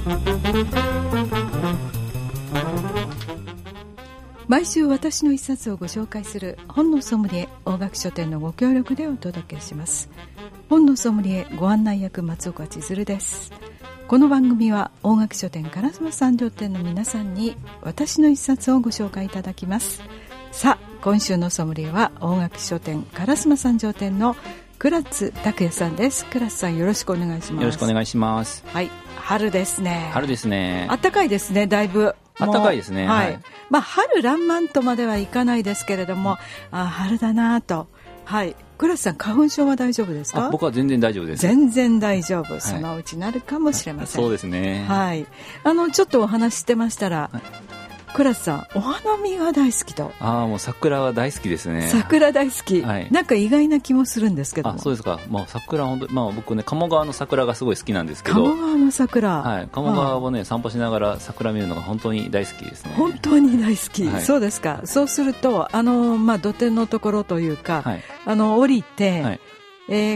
毎週私の一冊をご紹介する本のソムリエ大垣書店のご協力でお届けします。本のソムリエご案内役松岡千鶴です。この番組は大垣書店烏丸三条店の皆さんに私の一冊をご紹介いただきます。さあ今週のソムリエは大垣書店烏丸三条店の倉津拓也さんです。倉津さんよろしくお願いします。 よろしくお願いします。 はい、春ですね。 春ですね。 暖かいですね。だいぶ暖かいですね。 はい、まあ、春爛漫とまではいかないですけれども、春だなと。はい、倉津さん花粉症は大丈夫ですか？ 僕は全然大丈夫です。 全然大丈夫、そのうちなるかもしれません。 そうですね。 はい、ちょっとお話してましたら、倉津さんお花見が大好きと。 もう桜は大好きですね。 桜大好き、 はい、 なんか意外な気もするんですけども。 そうですか。桜本当に、僕ね鴨川の桜がすごい好きなんですけど。 鴨川の桜、 はい、鴨川をね散歩しながら桜見るのが本当に大好きですね。 本当に大好き、 はい、 そうですか。そうすると土手のところというか、 はい、 降りて、 はい、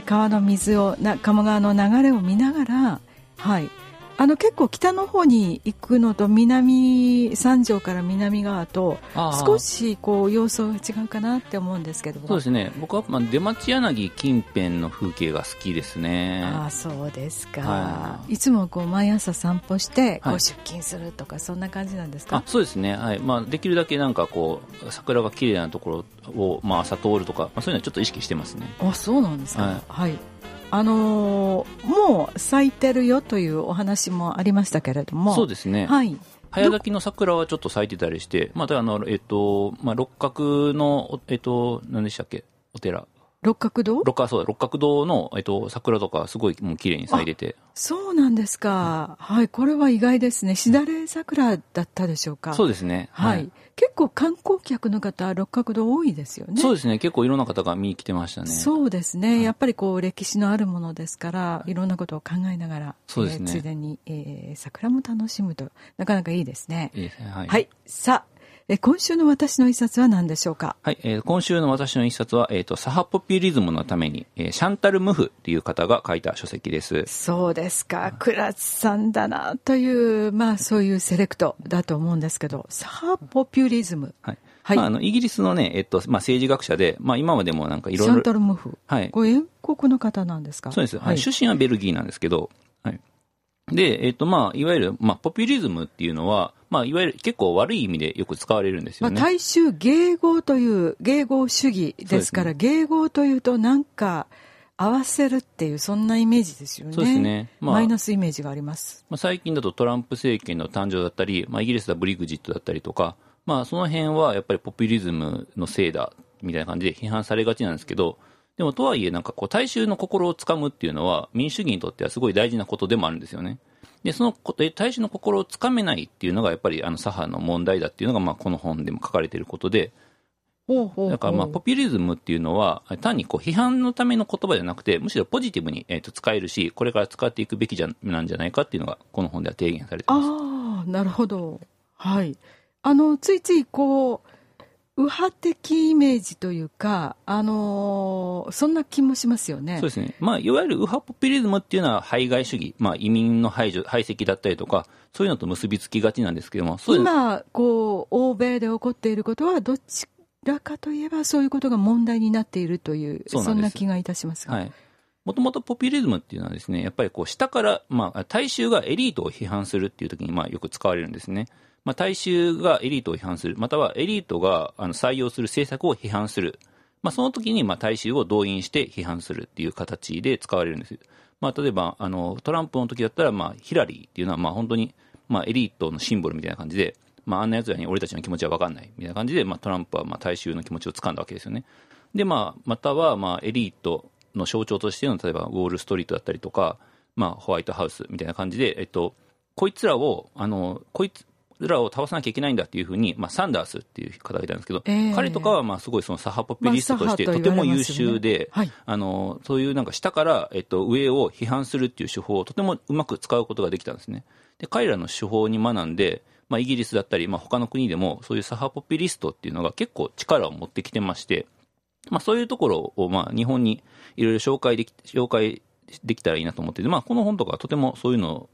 川の水を鴨川の流れを見ながら、はい、結構北の方に行くのと南三条から南側と少しこう様相が違うかなって思うんですけども。 そうですね。僕は出町柳近辺の風景が好きですね。 そうですか、 はい、 いつもこう毎朝散歩してこはい、 う出勤するとかそんな感じなんですか？ そうですね。はい、できるだけなんかこう桜が綺麗なところを、朝通るとか、そういうのはちょっと意識してますね。 そうなんですか。 はい、 はい、もう咲いてるよというお話もありましたけれども。そうですね、 はい、 早咲きの桜はちょっと咲いてたりして、六角の、何でしたっけ、お寺、 六角堂の、桜とかすごいもう綺麗に咲いてて。 そうなんですか、はい、これは意外ですね。しだれ桜だったでしょうか？ そうですね、 はい、結構観光客の方六角堂多いですよね。 そうですね、結構いろんな方が見に来てましたね。 そうですね、やっぱりこう歴史のあるものですからいろんなことを考えながら、 そうですね、 ついでに、桜も楽しむとなかなかいいですね。 いいですね。はい、 はい、さあ今週の私の一冊は何でしょうか？ はい、今週の私の一冊は、左派ポピュリズムのために、シャンタル・ムフという方が書いた書籍です。 そうですか。倉津さんだなという、そういうセレクトだと思うんですけど、左派ポピュリズム、 はい、 はい、 イギリスのね、政治学者で、今までもなんかいろいろ。 シャンタル・ムフ、 はい、 これ英国の方なんですか？ そうです、 はい、 出身はベルギーなんですけど、はい、で、いわゆる、ポピュリズムっていうのは、いわゆる結構悪い意味でよく使われるんですよね。 大衆迎合という迎合主義ですから、迎合というとなんか合わせるっていうそんなイメージですよね。 そうですね。 マイナスイメージがあります。 最近だとトランプ政権の誕生だったり、イギリスではブリグジットだったりとか、その辺はやっぱりポピュリズムのせいだみたいな感じで批判されがちなんですけど、でもとはいえなんかこう大衆の心をつかむっていうのは民主主義にとってはすごい大事なことでもあるんですよね。でその大衆の心をつかめないっていうのがやっぱり左派の問題だっていうのがこの本でも書かれていることで、だからポピュリズムっていうのは単にこう批判のための言葉じゃなくて、むしろポジティブに使えるし、これから使っていくべきなんじゃないかっていうのがこの本では提言されてます。 なるほど、はい、ついついこう右派的イメージというか、そんな気もしますよね。 そうですね。いわゆる右派ポピュリズムっていうのは排外主義、移民の排斥だったりとか、そういうのと結びつきがちなんですけども、 今こう欧米で起こっていることはどちらかといえばそういうことが問題になっているという、そんな気がいたしますが、 はい、もともとポピュリズムっていうのはですね、やっぱりこう下から、大衆がエリートを批判するっていう時によく使われるんですね。大衆がエリートを批判する、またはエリートが採用する政策を批判する、その時に大衆を動員して批判するっていう形で使われるんです。例えばトランプの時だったら、ヒラリーっていうのは本当にエリートのシンボルみたいな感じで、あんなやつらに俺たちの気持ちは分かんないみたいな感じで、トランプは大衆の気持ちを掴んだわけですよね。で、またはエリートの象徴としての例えばウォールストリートだったりとか、ホワイトハウスみたいな感じで、こいつらを倒さなきゃいけないんだっていうふうに、サンダースっていう方がいたんですけど、彼とかはすごいその左派ポピュリストとしてとても優秀で、 はい、 そういうなんか下から、上を批判するっていう手法をとてもうまく使うことができたんですね。で彼らの手法に学んで、イギリスだったり、他の国でもそういう左派ポピュリストっていうのが結構力を持ってきてまして、そういうところを日本にいろいろ紹介できたらいいなと思ってて、この本とかはとてもそういうの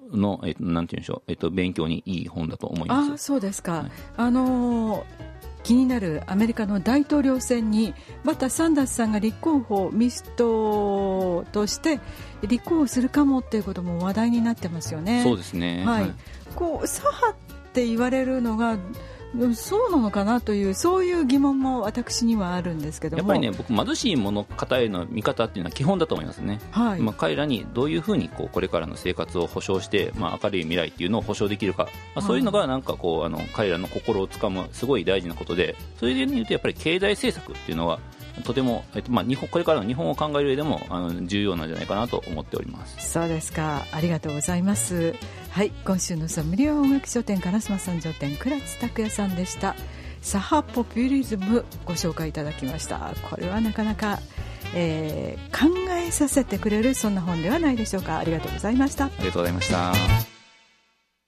の、なんていうんでしょう、勉強にいい本だと思います。 そうですか、 はい、 気になるアメリカの大統領選にまたサンダースさんが立候補、民主党として立候補するかもということも話題になってますよね。 そうですね、 はい、 はい、 こう左派って言われるのがそうなのかなという、そういう疑問も私にはあるんですけども、 やっぱりね、僕貧しい者方への見方っていうのは基本だと思いますね。 はい、 彼らにどういうふうにこれからの生活を保障して、明るい未来っていうのを保障できるか、そういうのがなんか彼らの心をつかむすごい大事なことで、それで言うとやっぱり経済政策っていうのはとても、これからの日本を考える上でも重要なんじゃないかなと思っております。 そうですか、ありがとうございます。はい、今週のソムリエ音楽書店烏丸三条店倉津拓也さんでした。左派ポピュリズムご紹介いただきました。これはなかなか、考えさせてくれるそんな本ではないでしょうか。ありがとうございました。 ありがとうございました。